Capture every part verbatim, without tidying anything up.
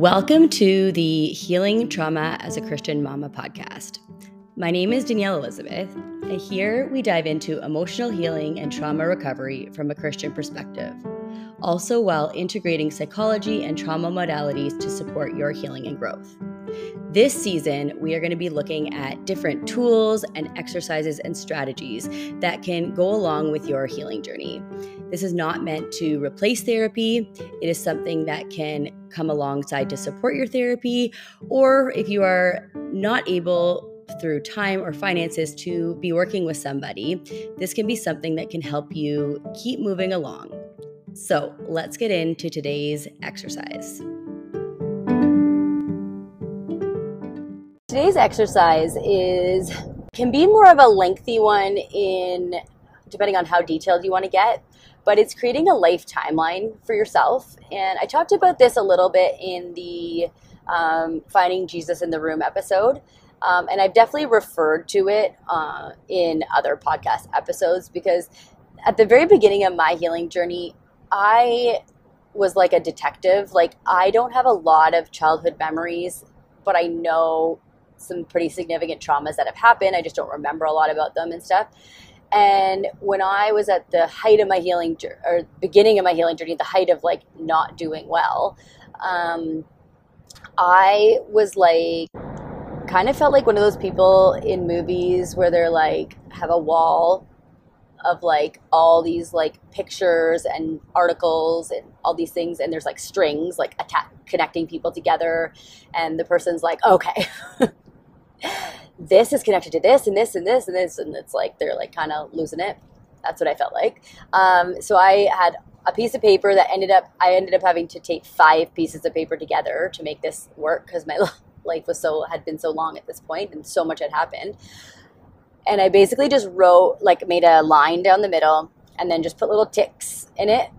Welcome to the Healing Trauma as a Christian Mama podcast. My name is Danielle Elizabeth, and here we dive into emotional healing and trauma recovery from a Christian perspective, also while integrating psychology and trauma modalities to support your healing and growth. This season, we are going to be looking at different tools and exercises and strategies that can go along with your healing journey. This is not meant to replace therapy. It is something that can come alongside to support your therapy, or if you are not able through time or finances to be working with somebody, this can be something that can help you keep moving along. So let's get into today's exercise. Today's exercise is can be more of a lengthy one in depending on how detailed you want to get, but it's creating a life timeline for yourself. And I talked about this a little bit in the um, Finding Jesus in the Room episode. Um, and I've definitely referred to it uh, in other podcast episodes because at the very beginning of my healing journey, I was like a detective. Like, I don't have a lot of childhood memories, but I know some pretty significant traumas that have happened. I just don't remember a lot about them and stuff. And when I was at the height of my healing, or beginning of my healing journey, the height of like not doing well, um, I was like, kind of felt like one of those people in movies where they're like, have a wall of like all these like pictures and articles and all these things. And there's like strings like atta- connecting people together. And the person's like, okay, this is connected to this and this and this and this. And it's like, they're like kind of losing it. That's what I felt like. Um, so I had a piece of paper that ended up, I ended up having to tape five pieces of paper together to make this work because my life was so, had been so long at this point and so much had happened. And I basically just wrote, like made a line down the middle and then just put little ticks in it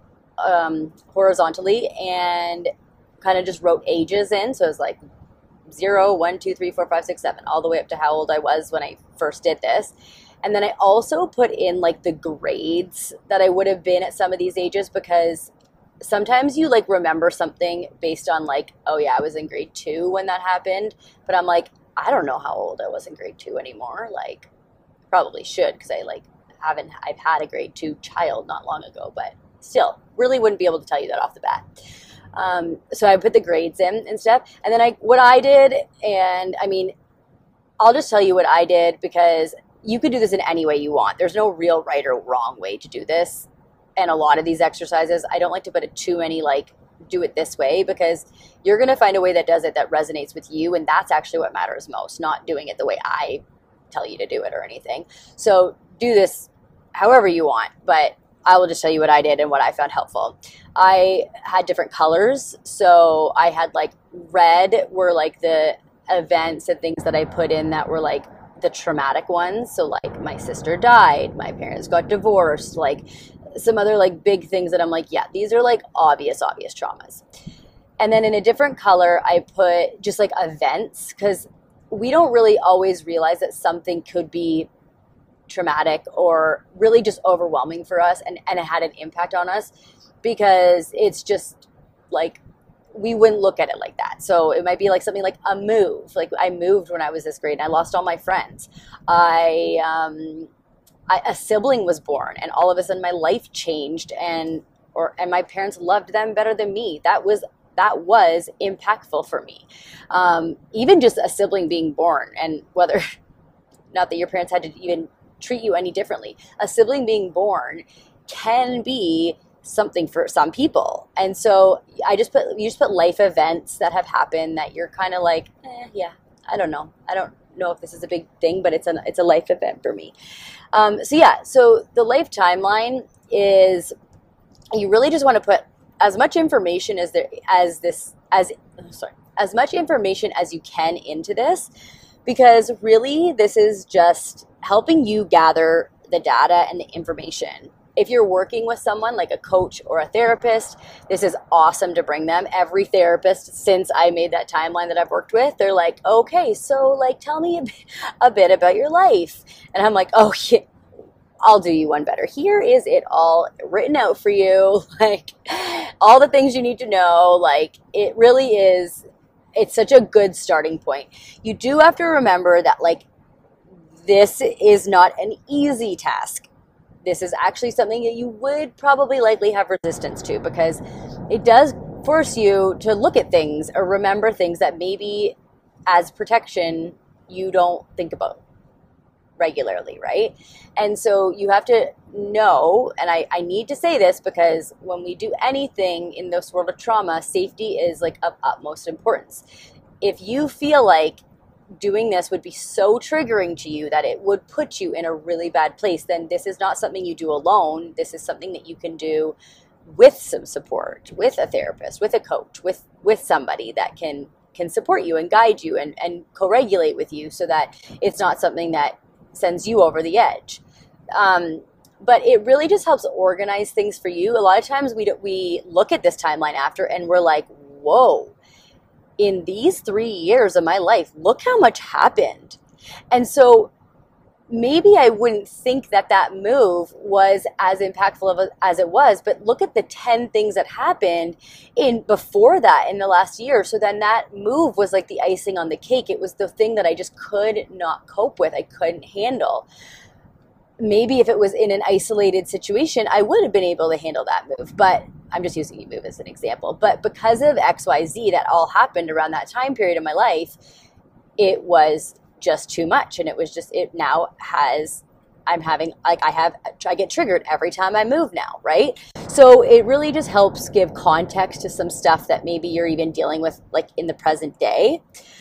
um, horizontally and kind of just wrote ages in. So it was like zero, one, two, three, four, five, six, seven, all the way up to how old I was when I first did this. And then I also put in like the grades that I would have been at some of these ages because sometimes you like remember something based on like, oh yeah, I was in grade two when that happened. But I'm like, I don't know how old I was in grade two anymore. Like, probably should because I like haven't, I've had a grade two child not long ago, but still really wouldn't be able to tell you that off the bat. Um, so I put the grades in and stuff. And then I, what I did, and I mean, I'll just tell you what I did because you could do this in any way you want. There's no real right or wrong way to do this. And a lot of these exercises, I don't like to put it too many like, do it this way because you're going to find a way that does it that resonates with you. And that's actually what matters most, not doing it the way I tell you to do it or anything. So do this however you want, but I will just tell you what I did and what I found helpful. I had different colors. So I had like red were like the events and things that I put in that were like the traumatic ones. So like my sister died, my parents got divorced, like some other like big things that I'm like, yeah, these are like obvious, obvious traumas. And then in a different color, I put just like events because we don't really always realize that something could be traumatic or really just overwhelming for us and, and it had an impact on us because it's just like we wouldn't look at it like that. So it might be like something like a move. Like I moved when I was this grade and I lost all my friends. I um I, a sibling was born and all of a sudden my life changed and or and my parents loved them better than me. That was that was impactful for me. Um, even just a sibling being born and whether not that your parents had to even treat you any differently. A sibling being born can be something for some people. And so I just put, you just put life events that have happened that you're kind of like, eh, yeah, I don't know. I don't know if this is a big thing, but it's a, it's a life event for me. Um, so yeah, so the life timeline is you really just want to put as much information as there, as this, as, sorry, as much information as you can into this, because really this is just helping you gather the data and the information. If you're working with someone like a coach or a therapist, this is awesome to bring them. Every therapist since I made that timeline that I've worked with, they're like, okay, so like, tell me a bit, a bit about your life. And I'm like, oh yeah, I'll do you one better. Here is it all written out for you. Like all the things you need to know. Like, it really is, it's such a good starting point. You do have to remember that, like, this is not an easy task. This is actually something that you would probably likely have resistance to, because it does force you to look at things or remember things that maybe as protection you don't think about regularly, right? And so you have to know, and I, I need to say this because when we do anything in this world of trauma, safety is like of utmost importance. If you feel like doing this would be so triggering to you that it would put you in a really bad place, then this is not something you do alone. This is something that you can do with some support, with a therapist, with a coach, with, with somebody that can, can support you and guide you and, and co-regulate with you so that it's not something that sends you over the edge. Um, but it really just helps organize things for you. A lot of times we, we look at this timeline after and we're like, whoa, in these three years of my life, look how much happened. And so maybe I wouldn't think that that move was as impactful of a, as it was, but look at the ten things that happened in before that in the last year. So then that move was like the icing on the cake. It was the thing that I just could not cope with. I couldn't handle. Maybe if it was in an isolated situation, I would have been able to handle that move, but I'm just using a move as an example. But because of X Y Z that all happened around that time period of my life, it was just too much. And it was just, it now has, I'm having, like I have, I get triggered every time I move now, right? So it really just helps give context to some stuff that maybe you're even dealing with like in the present day.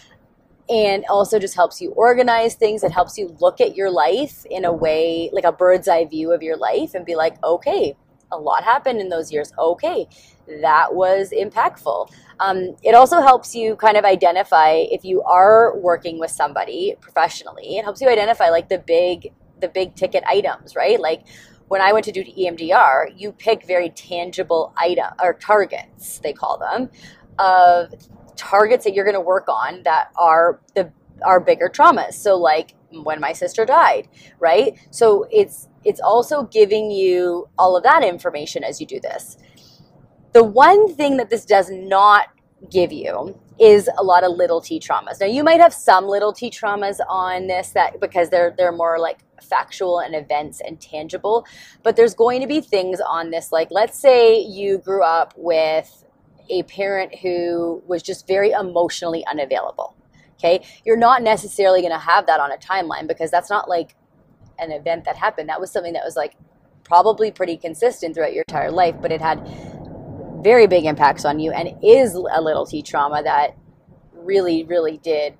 And also just helps you organize things. It helps you look at your life in a way, like a bird's eye view of your life and be like, okay, a lot happened in those years. Okay, that was impactful. Um, it also helps you kind of identify if you are working with somebody professionally. It helps you identify like the big, the big ticket items, right? Like when I went to do E M D R, you pick very tangible item or targets, they call them, of targets that you're going to work on that are the are bigger traumas. So like when my sister died, right? So it's it's also giving you all of that information as you do this. The one thing that this does not give you is a lot of little t traumas. Now you might have some little t traumas on this that because they're they're more like factual and events and tangible, but there's going to be things on this like let's say you grew up with a parent who was just very emotionally unavailable. Okay. You're not necessarily going to have that on a timeline because that's not like an event that happened. That was something that was like probably pretty consistent throughout your entire life, but it had very big impacts on you and is a little t trauma that really, really did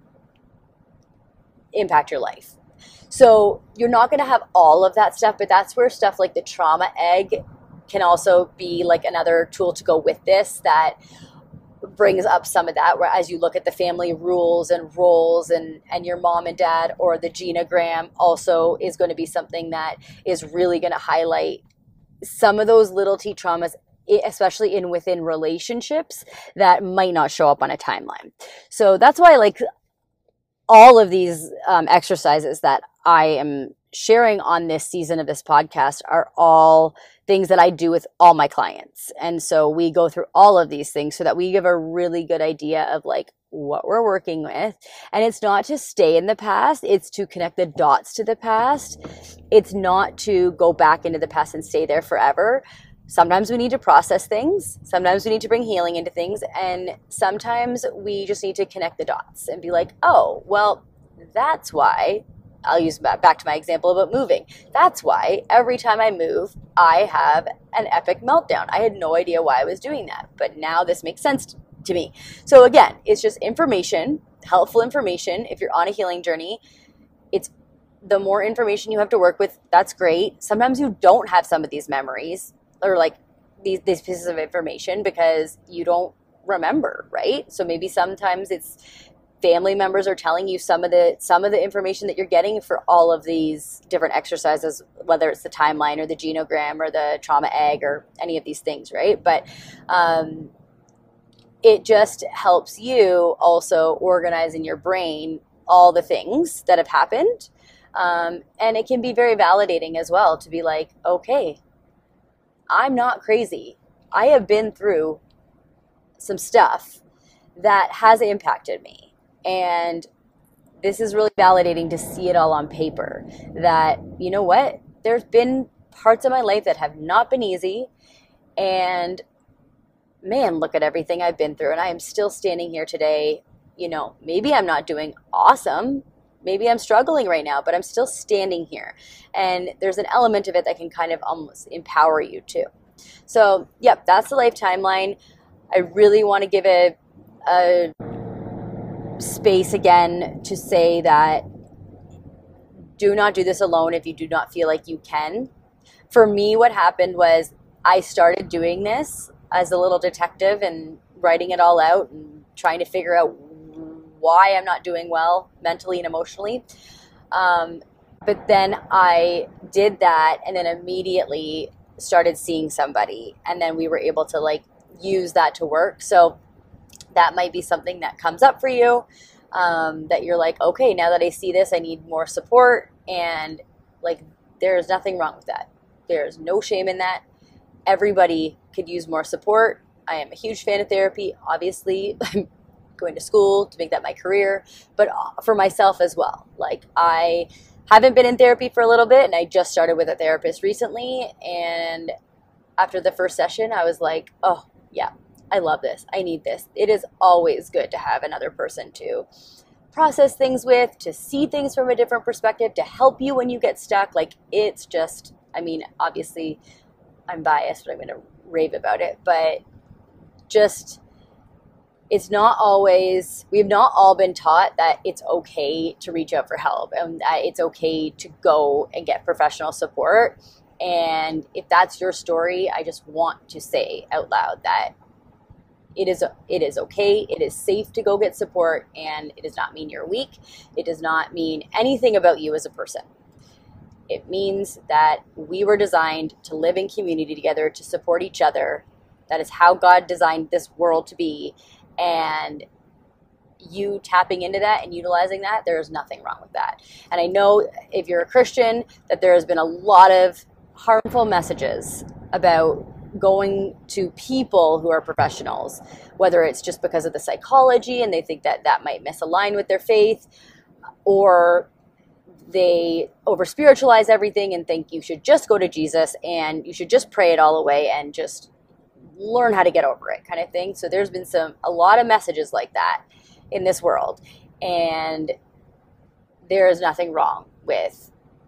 impact your life. So you're not going to have all of that stuff, but that's where stuff like the trauma egg can also be like another tool to go with this that brings up some of that, where as you look at the family rules and roles and, and your mom and dad, or the genogram also is going to be something that is really going to highlight some of those little t traumas, especially in within relationships that might not show up on a timeline. So that's why like all of these um, exercises that I am sharing on this season of this podcast are all things that I do with all my clients. And so we go through all of these things so that we give a really good idea of like what we're working with. And it's not to stay in the past. It's to connect the dots to the past. It's not to go back into the past and stay there forever. Sometimes we need to process things. Sometimes we need to bring healing into things. And sometimes we just need to connect the dots and be like, oh, well, that's why I'll use back to my example about moving. That's why every time I move, I have an epic meltdown. I had no idea why I was doing that, but now this makes sense to me. So again, it's just information, helpful information. If you're on a healing journey, it's the more information you have to work with, that's great. Sometimes you don't have some of these memories or like these, these pieces of information because you don't remember, right? So maybe sometimes it's family members are telling you some of the some of the information that you're getting for all of these different exercises, whether it's the timeline or the genogram or the trauma egg or any of these things, right? But um, it just helps you also organize in your brain all the things that have happened. Um, and it can be very validating as well to be like, okay, I'm not crazy. I have been through some stuff that has impacted me. And this is really validating to see it all on paper, that, you know what, there's been parts of my life that have not been easy, and man, look at everything I've been through, and I am still standing here today. You know, maybe I'm not doing awesome, maybe I'm struggling right now, but I'm still standing here, and there's an element of it that can kind of almost empower you too. So yep, that's the life timeline. I really want to give a, a space again to say that do not do this alone if you do not feel like you can. For me, what happened was I started doing this as a little detective and writing it all out and trying to figure out why I'm not doing well mentally and emotionally. Um, but then I did that and then immediately started seeing somebody, and then we were able to like use that to work. So that might be something that comes up for you, um, that you're like, okay, now that I see this, I need more support. And like, there's nothing wrong with that. There's no shame in that. Everybody could use more support. I am a huge fan of therapy. Obviously, I'm going to school to make that my career, but for myself as well. Like, I haven't been in therapy for a little bit, and I just started with a therapist recently. And after the first session, I was like, oh yeah, I love this. I need this. It is always good to have another person to process things with, to see things from a different perspective, to help you when you get stuck. Like, it's just, I mean, obviously I'm biased, but I'm going to rave about it, but just, it's not always, we've not all been taught that it's okay to reach out for help and that it's okay to go and get professional support. And if that's your story, I just want to say out loud that it is it is okay, it is safe to go get support, and it does not mean you're weak. It does not mean anything about you as a person. It means that we were designed to live in community together, to support each other. That is how God designed this world to be. And you tapping into that and utilizing that, there is nothing wrong with that. And I know if you're a Christian that there has been a lot of harmful messages about going to people who are professionals, whether it's just because of the psychology and they think that that might misalign with their faith, or they over spiritualize everything and think you should just go to Jesus and you should just pray it all away and just learn how to get over it, kind of thing. So there's been some a lot of messages like that in this world, and there is nothing wrong with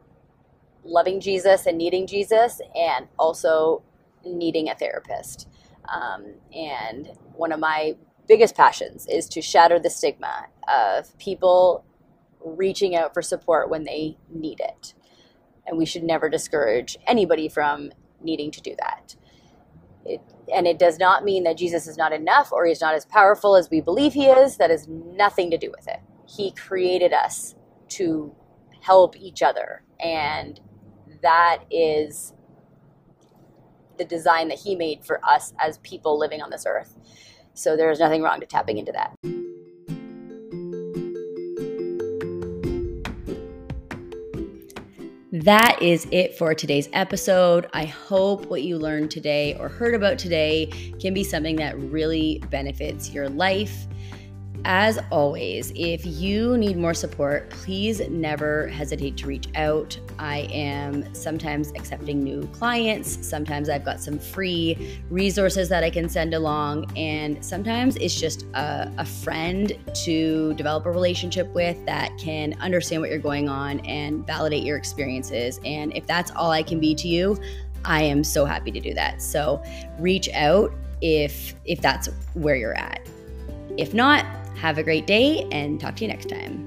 loving Jesus and needing Jesus, and also needing a therapist. Um, and one of my biggest passions is to shatter the stigma of people reaching out for support when they need it. And we should never discourage anybody from needing to do that. It, and it does not mean that Jesus is not enough or he's not as powerful as we believe he is. That has nothing to do with it. He created us to help each other, and that is the design that he made for us as people living on this earth. So there's nothing wrong to tapping into that. That is it for today's episode. I hope what you learned today or heard about today can be something that really benefits your life. As always, if you need more support, please never hesitate to reach out. I am sometimes accepting new clients. Sometimes I've got some free resources that I can send along. And sometimes it's just a, a friend to develop a relationship with that can understand what you're going on and validate your experiences. And if that's all I can be to you, I am so happy to do that. So reach out if if that's where you're at. If not, have a great day and talk to you next time.